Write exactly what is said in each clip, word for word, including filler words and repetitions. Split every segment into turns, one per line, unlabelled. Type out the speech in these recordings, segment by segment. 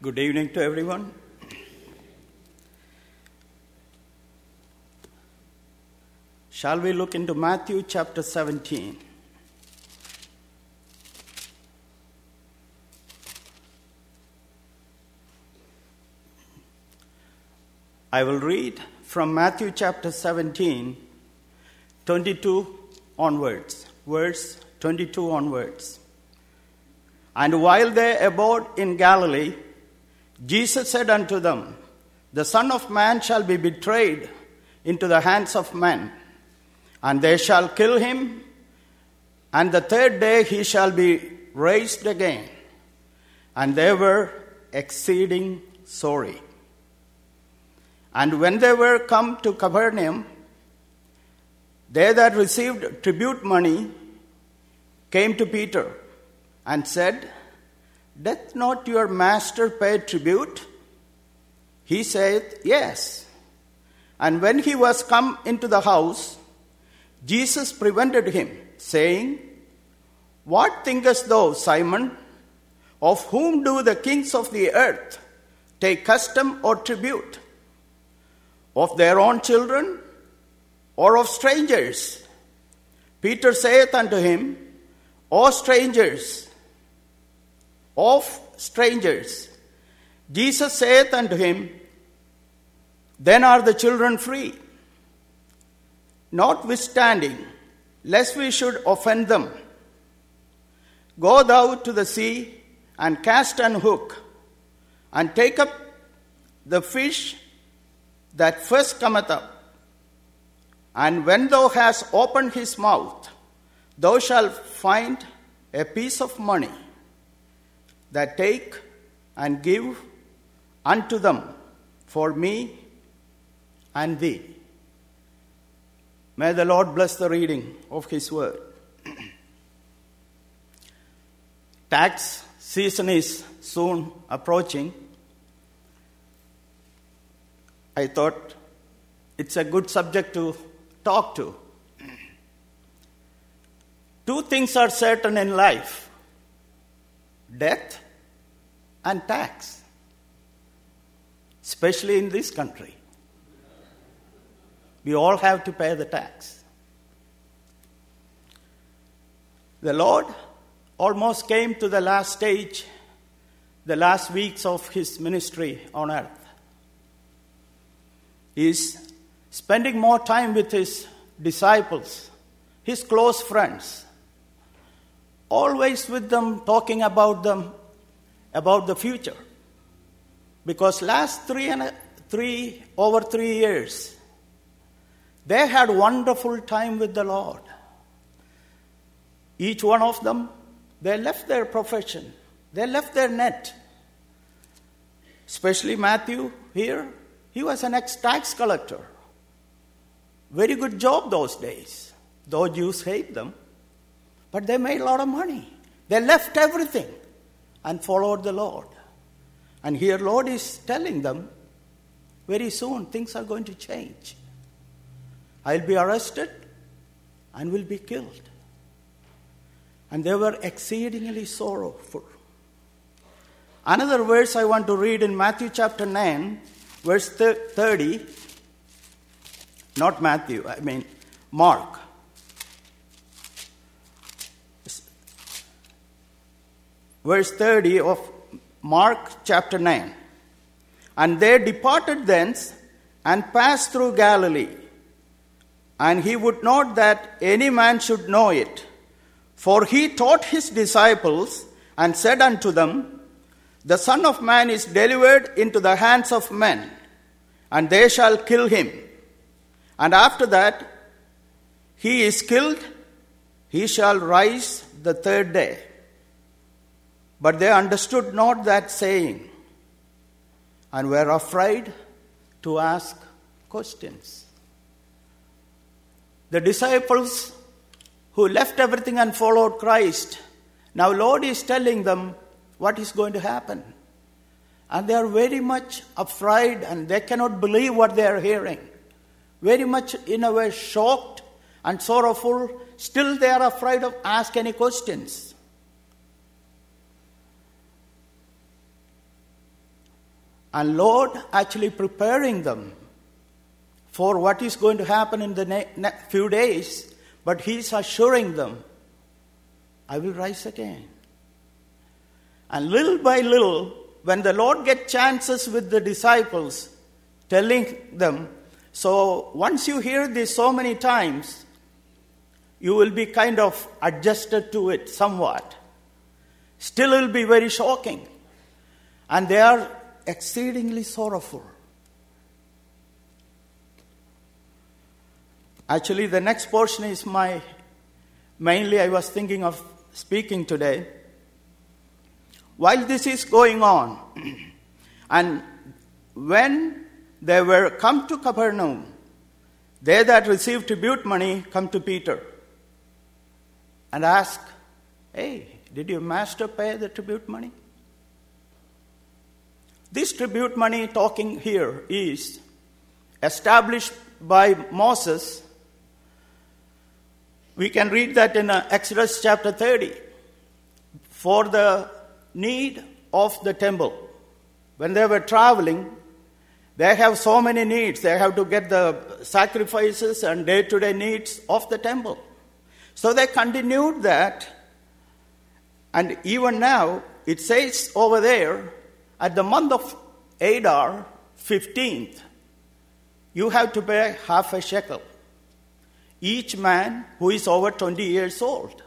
Good evening to everyone. Shall we look into Matthew chapter seventeen? I will read from Matthew chapter seventeen, twenty-two onwards, verse twenty-two onwards. And while they abode in Galilee, Jesus said unto them, The Son of Man shall be betrayed into the hands of men, and they shall kill him, and the third day he shall be raised again. And they were exceeding sorry. And when they were come to Capernaum, they that received tribute money came to Peter and said, Doth not your master pay tribute? He said, Yes. And when he was come into the house, Jesus prevented him, saying, What thinkest thou, Simon? Of whom do the kings of the earth take custom or tribute? Of their own children, or of strangers? Peter saith unto him, O strangers, of strangers. Jesus saith unto him, Then are the children free. Notwithstanding, lest we should offend them, go thou to the sea, and cast an hook, and take up the fish that first cometh up. And when thou hast opened his mouth, thou shalt find a piece of money, that take and give unto them for me and thee. May the Lord bless the reading of his word. Tax season is soon approaching. I thought it's a good subject to talk to. Two things are certain in life: death and tax, especially in this country. We all have to pay the tax. The Lord almost came to the last stage, the last weeks of his ministry on earth. He is spending more time with his disciples, his close friends, always with them, talking about them, about the future. Because last three and a, three over three years, they had wonderful time with the Lord. Each one of them, they left their profession. They left their net. Especially Matthew here, he was an ex-tax collector. Very good job those days. Though Jews hate them, but they made a lot of money. They left everything and followed the Lord. And here Lord is telling them, very soon things are going to change. I'll be arrested and will be killed. And they were exceedingly sorrowful. Another verse I want to read in Matthew chapter nine, verse thirty. Not Matthew, I mean Mark. Verse thirty of Mark chapter nine. And they departed thence and passed through Galilee. And he would not that any man should know it. For he taught his disciples and said unto them, The Son of Man is delivered into the hands of men, and they shall kill him. And after that he is killed, he shall rise the third day. But they understood not that saying, and were afraid to ask questions. The disciples who left everything and followed Christ, now Lord is telling them what is going to happen. And they are very much afraid, and they cannot believe what they are hearing. Very much in a way shocked and sorrowful. Still they are afraid of ask any questions. And Lord actually preparing them for what is going to happen in the ne- ne- few days, but He's assuring them, I will rise again. And little by little, when the Lord gets chances with the disciples, telling them, so once you hear this so many times, you will be kind of adjusted to it somewhat. Still it will be very shocking. And they are exceedingly sorrowful. Actually, the next portion is my, mainly I was thinking of speaking today. While this is going on, and when they were come to Capernaum, they that received tribute money come to Peter and ask, hey, did your master pay the tribute money? This tribute money talking here is established by Moses. We can read that in Exodus chapter thirty. For the need of the temple. When they were traveling, they have so many needs. They have to get the sacrifices and day-to-day needs of the temple. So they continued that. And even now, it says over there, at the month of Adar, fifteenth, you have to pay half a shekel. Each man who is over twenty years old.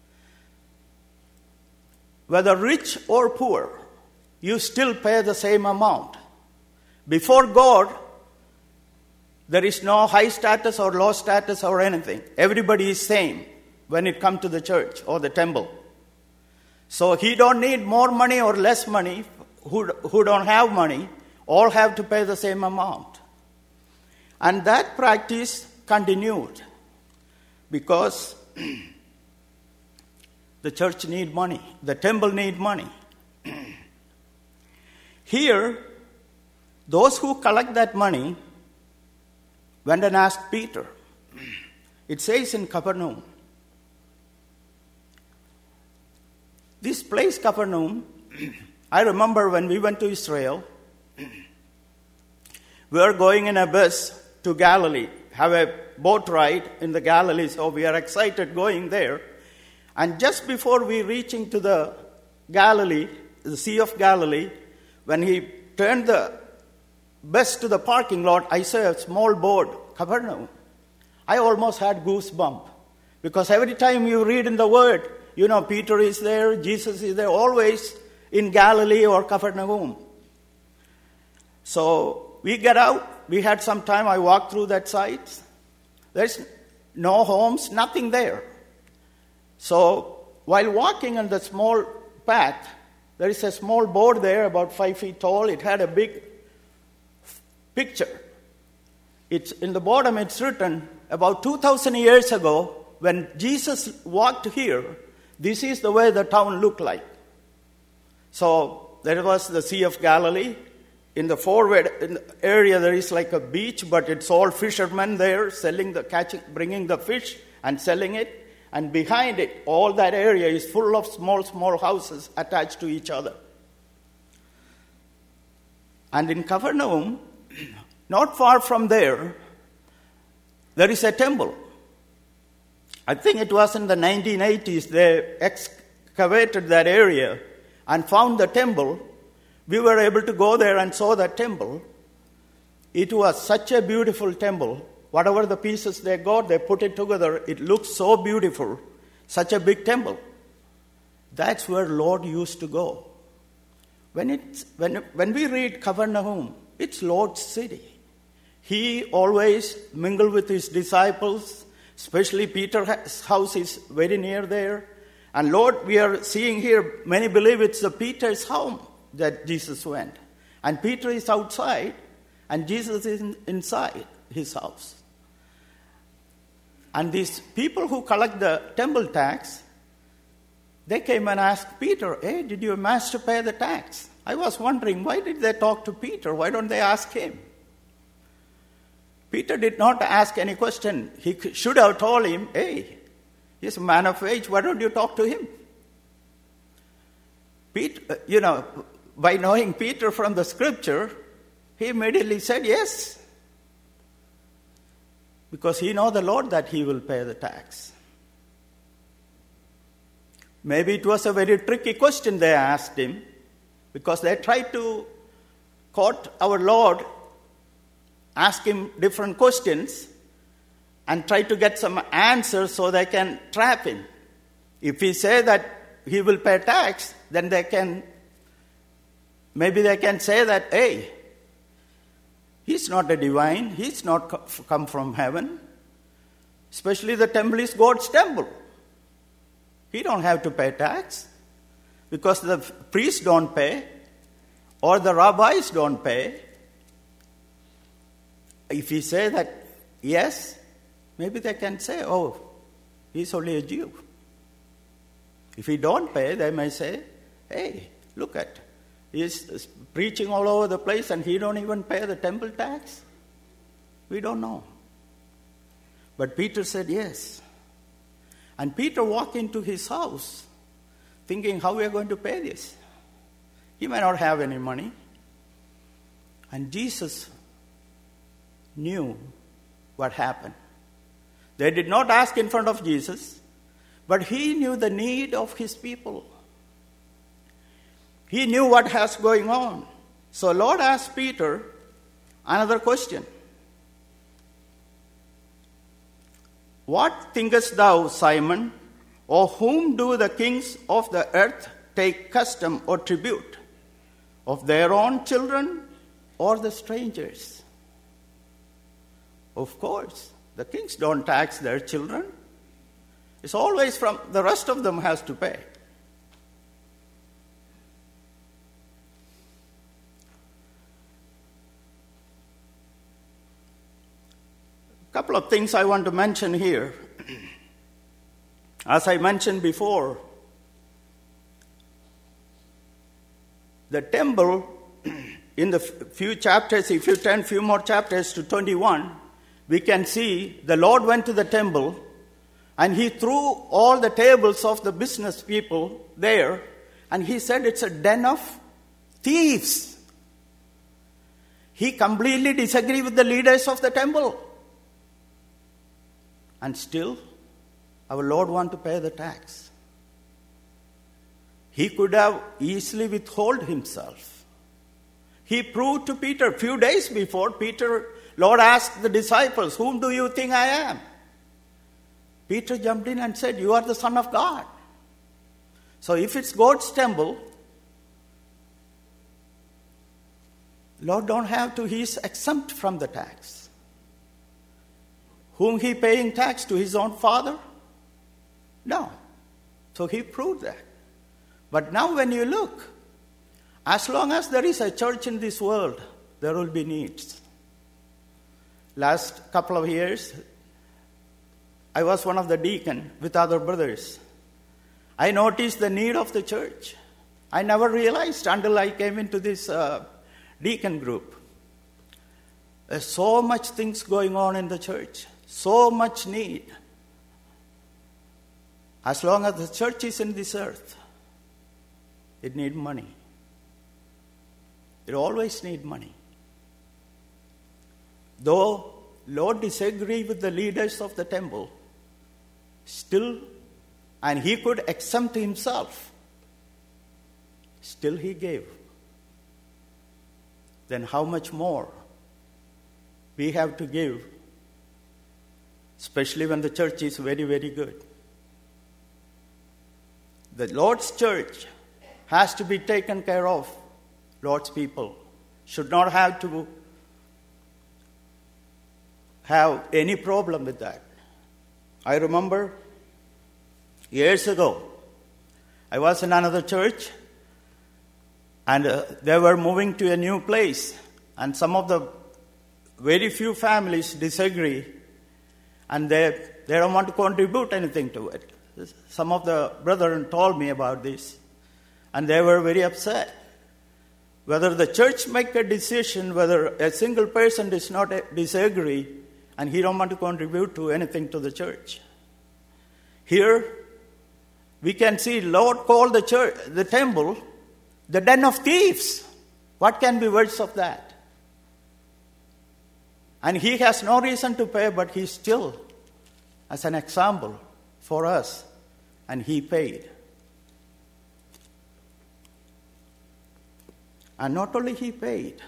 Whether rich or poor, you still pay the same amount. Before God, there is no high status or low status or anything. Everybody is same when it comes to the church or the temple. So he don't need more money or less money. Who, who don't have money, all have to pay the same amount. And that practice continued because the church need money. The temple need money. Here, those who collect that money went and asked Peter. It says in Capernaum. This place, Capernaum, I remember when we went to Israel, we were going in a bus to Galilee, have a boat ride in the Galilee, so we are excited going there. And just before we reaching to the Galilee, the Sea of Galilee, when he turned the bus to the parking lot, I saw a small board, Capernaum. I almost had goosebumps because every time you read in the Word, you know, Peter is there, Jesus is there, always in Galilee or Capernaum. So we get out. We had some time. I walked through that site. There's no homes, nothing there. So while walking on the small path, there is a small board there about five feet tall. It had a big picture. It's in the bottom. It's written about two thousand years ago when Jesus walked here. This is the way the town looked like. So there was the Sea of Galilee. In the forward in the area, there is like a beach, but it's all fishermen there selling the catching, bringing the fish and selling it. And behind it, all that area is full of small, small houses attached to each other. And in Capernaum, not far from there, there is a temple. I think it was in the nineteen eighties they excavated that area and found the temple. We were able to go there and saw that temple. It was such a beautiful temple. Whatever the pieces they got, they put it together. It looks so beautiful. Such a big temple. That's where Lord used to go. When, it's, when, when we read Capernaum, it's Lord's city. He always mingled with his disciples, especially Peter's house is very near there. And Lord, we are seeing here, many believe it's the Peter's home that Jesus went. And Peter is outside, and Jesus is in, inside his house. And these people who collect the temple tax, they came and asked Peter, hey, did your master pay the tax? I was wondering, why did they talk to Peter? Why don't they ask him? Peter did not ask any question. He should have told him, hey, he's a man of age, why don't you talk to him? Peter, you know, by knowing Peter from the scripture, he immediately said yes. Because he knows the Lord that he will pay the tax. Maybe it was a very tricky question they asked him, because they tried to quote our Lord, ask him different questions, and try to get some answers so they can trap him. If he say that he will pay tax, then they can, maybe they can say that, hey, he's not a divine, he's not come from heaven. Especially the temple is God's temple. He don't have to pay tax because the priests don't pay or the rabbis don't pay. If he say that, yes, maybe they can say, oh, he's only a Jew. If he don't pay, they may say, hey, look at, he's preaching all over the place and he don't even pay the temple tax. We don't know. But Peter said yes. And Peter walked into his house thinking, how are we going to pay this? He may not have any money. And Jesus knew what happened. They did not ask in front of Jesus, but he knew the need of his people. He knew what was going on. So Lord asked Peter another question. What thinkest thou, Simon, or whom do the kings of the earth take custom or tribute? Of their own children or the strangers? Of course, the kings don't tax their children. It's always from the rest of them has to pay. A couple of things I want to mention here. As I mentioned before, the temple, in the few chapters, if you turn few more chapters to twenty-one, we can see the Lord went to the temple and he threw all the tables of the business people there and he said it's a den of thieves. He completely disagreed with the leaders of the temple. And still, our Lord wanted to pay the tax. He could have easily withheld himself. He proved to Peter, a few days before, Peter, Lord asked the disciples, whom do you think I am? Peter jumped in and said, you are the Son of God. So if it's God's temple, Lord don't have to, he is exempt from the tax. Whom he paying tax to, his own father? No. So he proved that. But now when you look, as long as there is a church in this world, there will be needs. Last couple of years, I was one of the deacons with other brothers. I noticed the need of the church. I never realized until I came into this uh, deacon group. There's so much things going on in the church. So much need. As long as the church is in this earth, it needs money. It always needs money. Though Lord disagreed with the leaders of the temple, still, and he could exempt himself, still he gave. Then how much more we have to give, especially when the church is very, very good. The Lord's church has to be taken care of. Lord's people should not have to have any problem with that. I remember years ago, I was in another church and uh, they were moving to a new place and some of the very few families disagree and they, they don't want to contribute anything to it. Some of the brethren told me about this and they were very upset. Whether the church make a decision, whether a single person does not disagree and he don't want to contribute to anything to the church. Here, we can see Lord called the church, the temple, the den of thieves. What can be worse of that? And he has no reason to pay, but he still, as an example for us, and he paid. And not only he paid,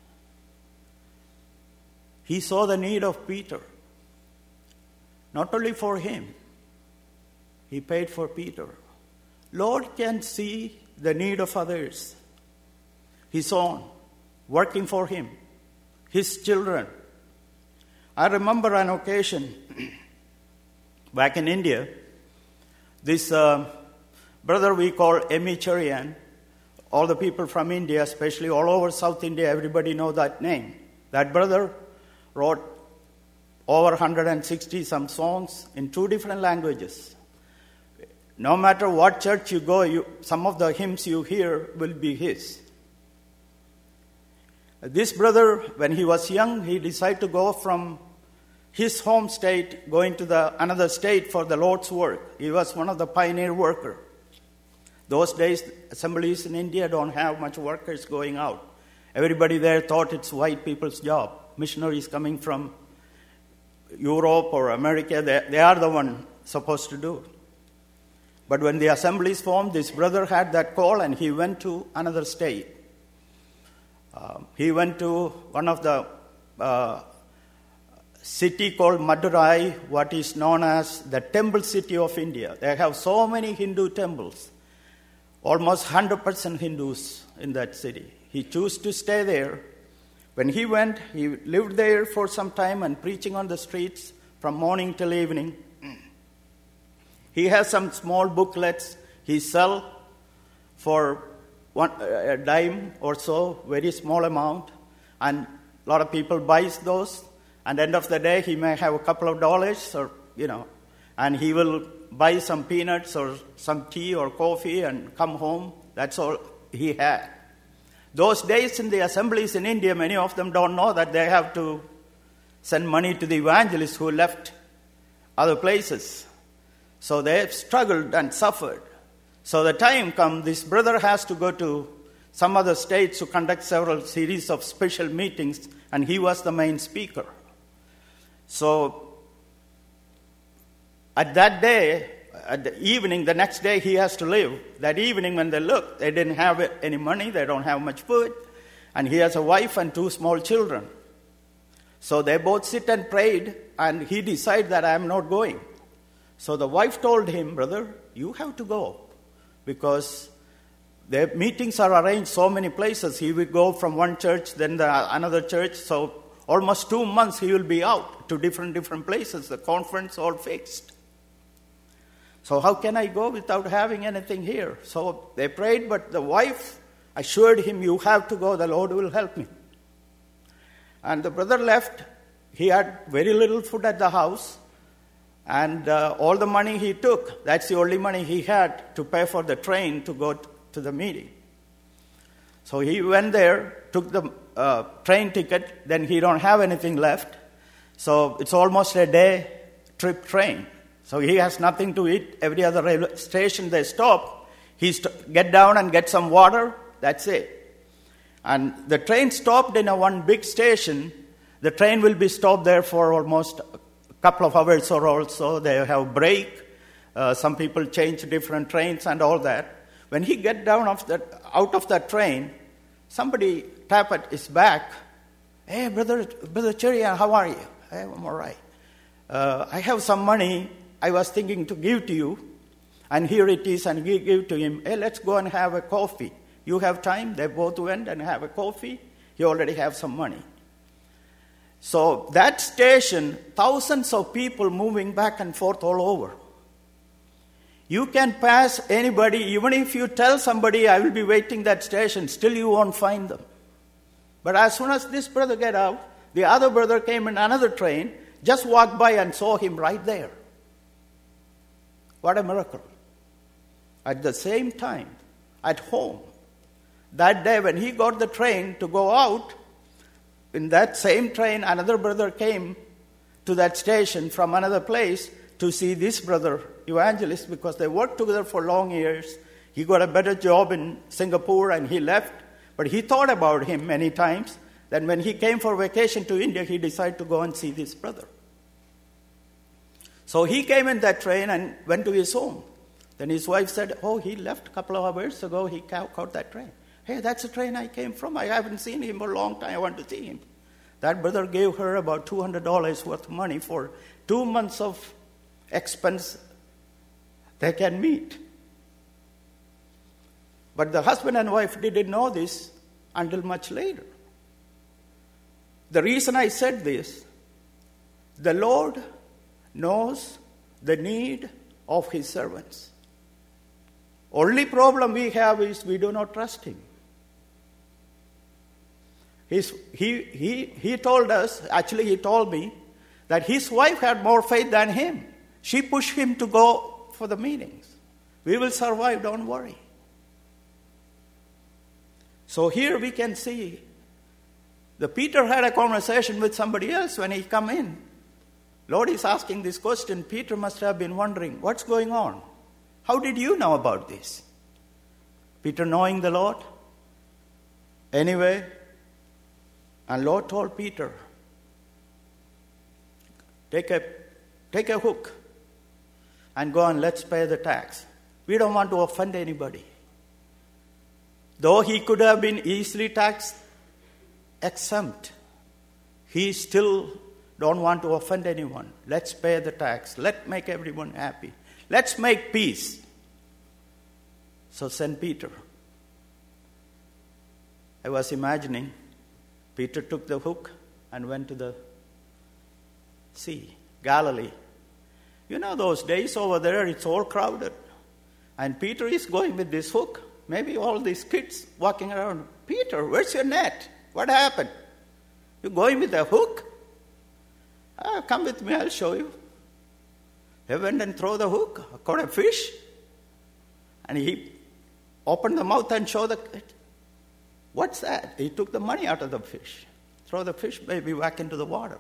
he saw the need of Peter. Not only for him, he paid for Peter. Lord can see the need of others, his own, working for him, his children. I remember an occasion back in India, this uh, brother we call Emi Cherian, all the people from India, especially all over South India, everybody know that name. That brother wrote over one hundred sixty some songs in two different languages. No matter what church you go, you, some of the hymns you hear will be his. This brother, when he was young, he decided to go from his home state, going to the another state for the Lord's work. He was one of the pioneer workers. Those days, assemblies in India don't have much workers going out. Everybody there thought it's white people's job. Missionaries coming from Europe or America, they, they are the one supposed to do. But when the assemblies formed, this brother had that call and he went to another state. Uh, he went to one of the uh, city called Madurai, what is known as the temple city of India. They have so many Hindu temples, almost one hundred percent Hindus in that city. He chose to stay there. When he went, he lived there for some time and preaching on the streets from morning till evening. He has some small booklets he sells for one, a dime or so, very small amount, and a lot of people buys those. And at the end of the day, he may have a couple of dollars, or you know, and he will buy some peanuts or some tea or coffee and come home. That's all he had. Those days in the assemblies in India, many of them don't know that they have to send money to the evangelists who left other places. So they have struggled and suffered. So the time comes, this brother has to go to some other states to conduct several series of special meetings, and he was the main speaker. So at that day, at the evening, the next day he has to leave. That evening when they look, they didn't have any money, they don't have much food, and he has a wife and two small children. So they both sit and prayed, and he decided that I am not going. So the wife told him, brother, you have to go, because their meetings are arranged so many places. He will go from one church, then the another church, so almost two months he will be out to different, different places, the conference all fixed. So how can I go without having anything here? So they prayed, but the wife assured him, you have to go, the Lord will help me. And the brother left. He had very little food at the house, and uh, all the money he took, that's the only money he had to pay for the train to go t- to the meeting. So he went there, took the uh, train ticket, then he don't have anything left. So it's almost a day trip train. So he has nothing to eat. Every other railway station they stop, he st- get down and get some water, that's it. And the train stopped in a one big station. The train will be stopped there for almost a couple of hours or also. They have break. Uh, some people change different trains and all that. When he get down off that, out of that train, somebody tap at his back. Hey, brother, brother Cherian, how are you? Hey, I'm all right. Uh, I have some money I was thinking to give to you, and here it is, and we give to him. Hey, let's go and have a coffee. You have time? They both went and have a coffee. He already have some money. So that station, thousands of people moving back and forth all over. You can pass anybody, even if you tell somebody, I will be waiting that station, still you won't find them. But as soon as this brother get out, the other brother came in another train, just walked by and saw him right there. What a miracle. At the same time, at home, that day when he got the train to go out, in that same train, another brother came to that station from another place to see this brother, evangelist, because they worked together for long years. he got a better job in Singapore and he left. But he thought about him many times. Then when he came for vacation to India, he decided to go and see this brother. So he came in that train and went to his home. Then his wife said, oh, he left a couple of hours ago. He caught that train. Hey, that's the train I came from. I haven't seen him for a long time. I want to see him. That brother gave her about two hundred dollars worth of money for two months of expense they can meet. But the husband and wife didn't know this until much later. The reason I said this, the Lord knows the need of his servants. Only problem we have is we do not trust him. His, he, he, he told us, actually he told me, that his wife had more faith than him. She pushed him to go for the meetings. We will survive, don't worry. So here we can see, the Peter had a conversation with somebody else when he come in. Lord is asking this question. Peter must have been wondering, what's going on? How did you know about this? Peter knowing the Lord? Anyway, and Lord told Peter, take a, take a hook and go and let's pay the tax. We don't want to offend anybody. Though he could have been easily tax exempt, he still don't want to offend anyone. Let's pay the tax. Let's make everyone happy. Let's make peace. So send Peter. I was imagining Peter took the hook and went to the sea, Galilee. You know those days over there, it's all crowded. And Peter is going with this hook. Maybe all these kids walking around. Peter, where's your net? What happened? You going with a hook? Ah, come with me, I'll show you. He went and threw the hook, caught a fish, and he opened the mouth and showed the kid. What's that? He took the money out of the fish. Throw the fish baby back into the water.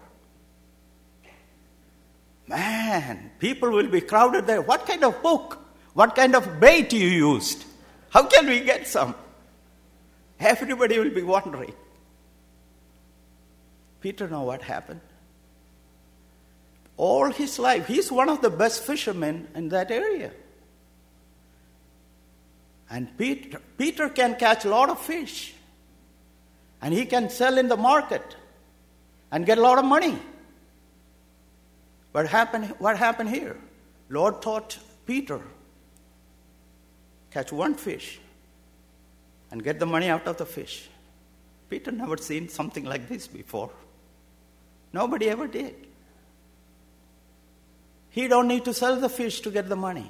Man, people will be crowded there. What kind of hook? What kind of bait you used? How can we get some? Everybody will be wondering. Peter know what happened. All his life, he's one of the best fishermen in that area. And Peter, Peter can catch a lot of fish. And he can sell in the market and get a lot of money. What happened, what happened here? Lord taught Peter, catch one fish and get the money out of the fish. Peter never seen something like this before. Nobody ever did. He don't need to sell the fish to get the money.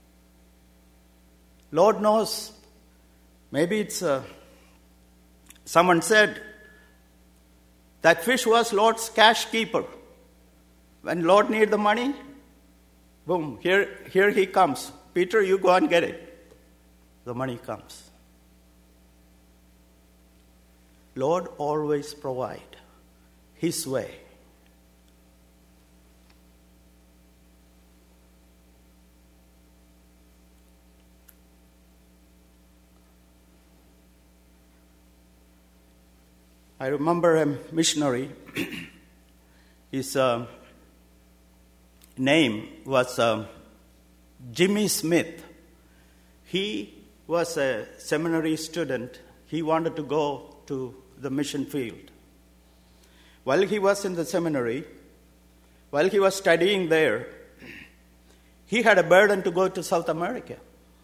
Lord knows. Maybe it's a, someone said that fish was Lord's cash keeper. When Lord need the money, boom, here, here he comes. Peter, you go and get it. The money comes. Lord always provide his way. I remember a missionary. His uh, name was uh, Jimmy Smith. He was a seminary student. He wanted to go to the mission field. While he was in the seminary, while he was studying there, he had a burden to go to South America.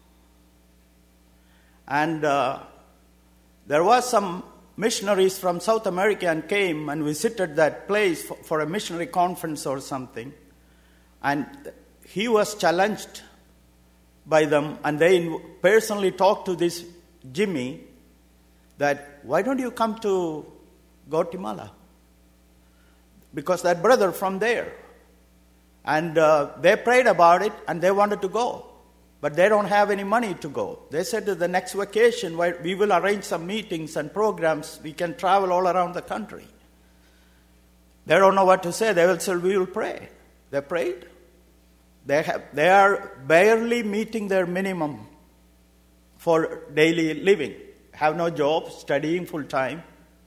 And uh, there was some missionaries from South America and came and visited that place for, for a missionary conference or something. And he was challenged by them, and they personally talked to this Jimmy that, why don't you come to Guatemala? Because that brother from there. And uh, they prayed about it, and they wanted to go. But they don't have any money to go. They said that the next vacation, we will arrange some meetings and programs. We can travel all around the country. They don't know what to say. They will say, we will pray. They prayed. They have, they are barely meeting their minimum for daily living, have no job, studying full time.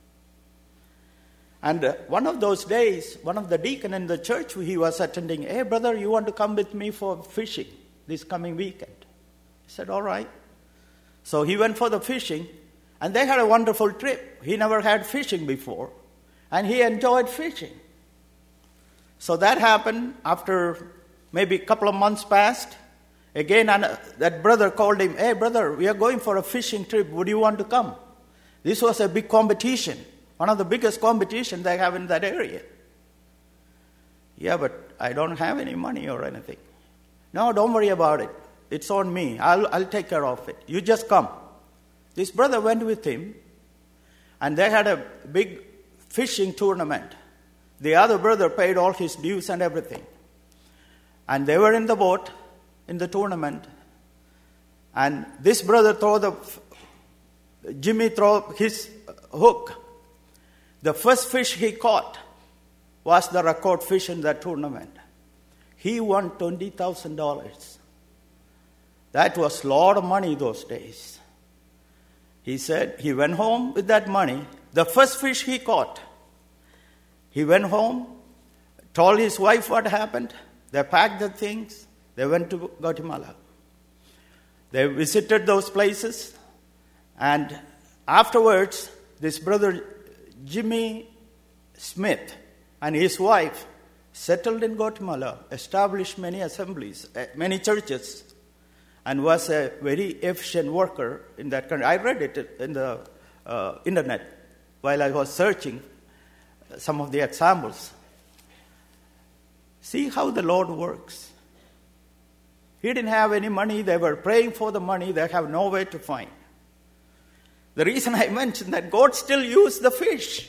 And uh, one of those days, one of the deacon in the church he was attending, hey brother, you want to come with me for fishing this coming weekend? He said, all right. So he went for the fishing, and they had a wonderful trip. He never had fishing before, and he enjoyed fishing. So that happened after maybe a couple of months passed. Again, and that brother called him, hey brother, we are going for a fishing trip. Would you want to come? This was a big competition, one of the biggest competitions they have in that area. Yeah, but I don't have any money or anything. No, don't worry about it. It's on me. I'll, I'll take care of it. You just come. This brother went with him, and they had a big fishing tournament. The other brother paid all his dues and everything. And they were in the boat in the tournament, and this brother threw the, Jimmy threw his hook. The first fish he caught was the record fish in that tournament. He won twenty thousand dollars. That was a lot of money those days. He said he went home with that money. The first fish he caught, he went home, told his wife what happened. They packed the things. They went to Guatemala. They visited those places. And afterwards, this brother Jimmy Smith and his wife settled in Guatemala, established many assemblies, many churches, and was a very efficient worker in that country. I read it in the uh, internet while I was searching some of the examples. See how the Lord works. He didn't have any money. They were praying for the money. They have no way to find. The reason I mentioned that God still used the fish.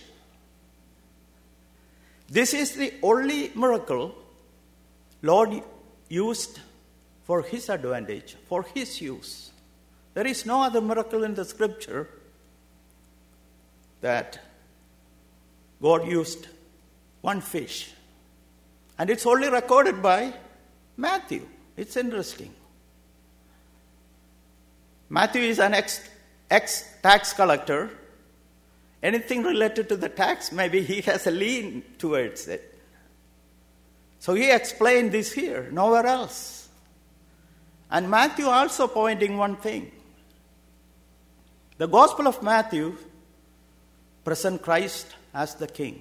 This is the only miracle Lord used for His advantage, for His use. There is no other miracle in the Scripture that God used one fish. And it's only recorded by Matthew. It's interesting. Matthew is an ex, ex-tax collector. Anything related to the tax, maybe he has a lean towards it. So he explained this here, nowhere else. And Matthew also pointing one thing. The Gospel of Matthew presents Christ as the King.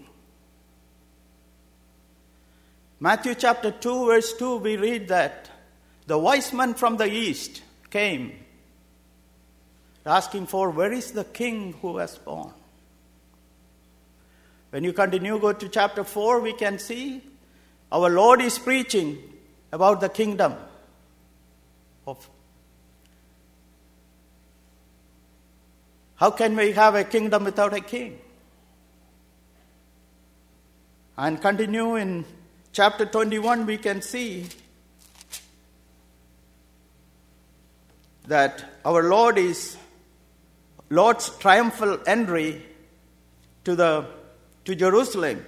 Matthew chapter two, verse two, we read that the wise men from the east came asking for, where is the King who was born? When you continue, go to chapter four, we can see our Lord is preaching about the kingdom of. How can we have a kingdom without a king? And continue in chapter twenty-one, we can see that our Lord is Lord's triumphal entry to the to Jerusalem.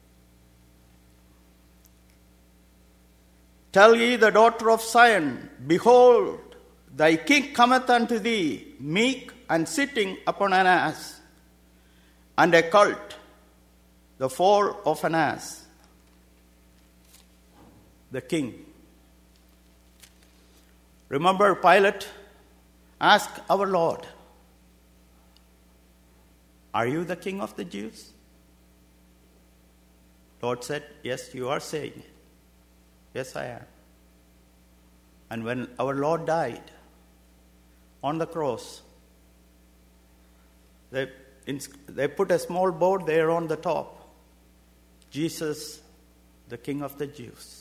Tell ye the daughter of Zion, behold, thy king cometh unto thee, meek and sitting upon an ass, and a colt, the foal of an ass. The king. Remember, Pilate asked our Lord, are you the king of the Jews? Lord said, yes, you are saying it. Yes, I am. And when our Lord died on the cross, they, they put a small board there on the top. Jesus, the King of the Jews.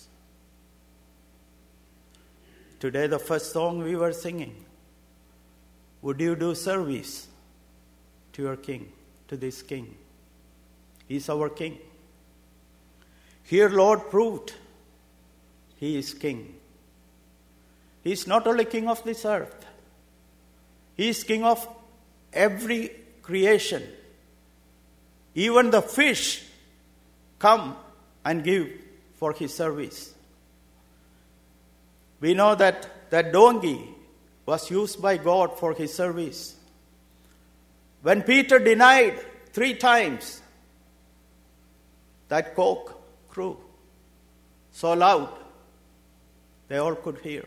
Today, the first song we were singing, would you do service to your King, to this King? He's our King. Here, Lord proved He is King. He is not only King of this earth, He is King of every creation. Even the fish come and give for His service. We know that that donkey was used by God for his service. When Peter denied three times, that cock crew so loud they all could hear.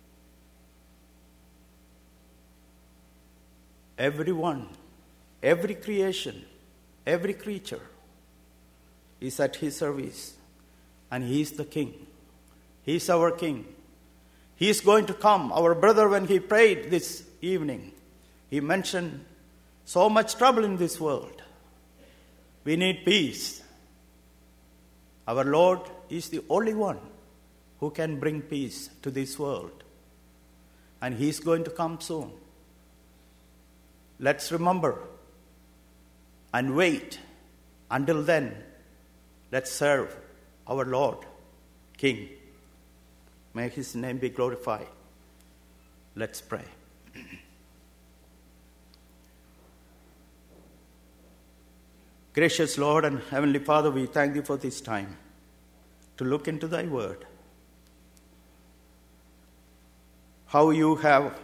Everyone, every creation, every creature is at his service, and he is the king. He is our king. He is going to come. Our brother, when he prayed this evening, he mentioned so much trouble in this world. We need peace. Our Lord is the only one who can bring peace to this world, and he is going to come soon. Let's remember and wait. Until then, let's serve our Lord, King. May his name be glorified. Let's pray. Gracious Lord and Heavenly Father, we thank thee for this time to look into thy word. How you have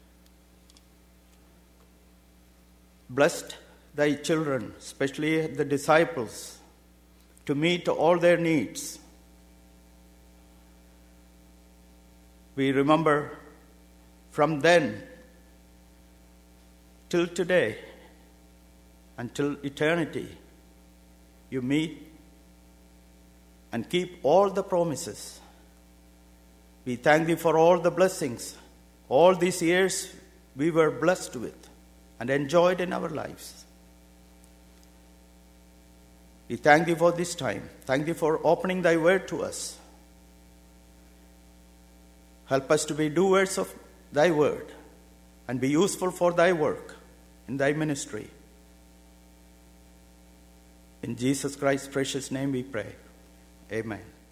blessed thy children, especially the disciples, to meet all their needs. We remember from then till today, until eternity, you meet and keep all the promises. We thank thee for all the blessings. All these years we were blessed with and enjoyed in our lives. We thank thee for this time. Thank thee for opening thy word to us. Help us to be doers of thy word and be useful for thy work in thy ministry. In Jesus Christ's precious name we pray. Amen.